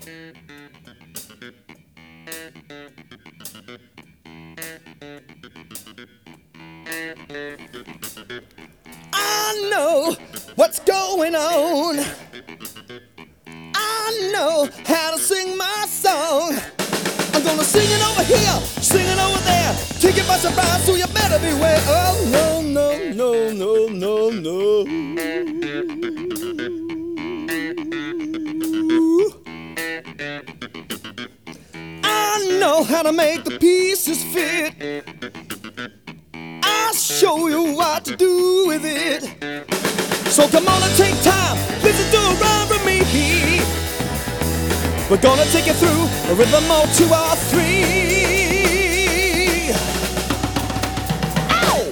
I know what's going on. I know how to sing my song. I'm gonna sing it over here, sing it over there. Take it by surprise, so you better beware. Oh no, no, no, no, no, no. I know how to make the pieces fit. I'll show you what to do with it. So come on and take time, listen to a rhyme from me. We're gonna take you through a rhythm or 2 or 3. Ow!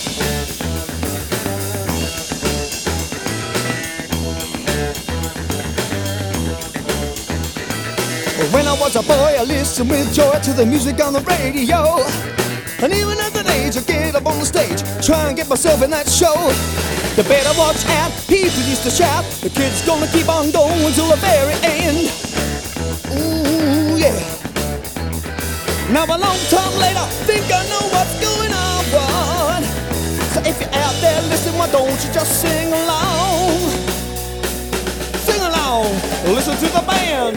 When I was a boy, I listened with joy to the music on the radio. And even at that age, I get up on the stage, try and get myself in that show. You better watch out, people used to shout, the kid's gonna keep on going till the very end. Ooh, yeah. Now a long time later, think I know what's going on. So if you're out there listening, why don't you just sing along? Sing along, listen to the band.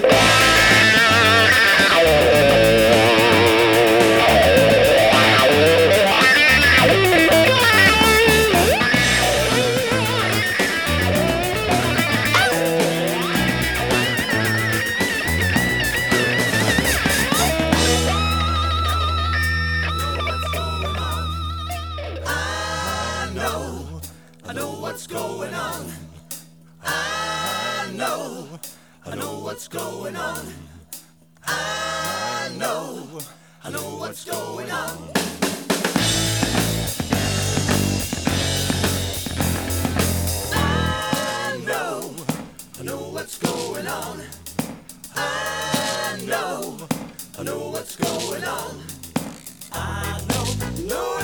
I know what's going on. I know what's going on. I know what's going on. I know what's going on. I know what's going on. I know.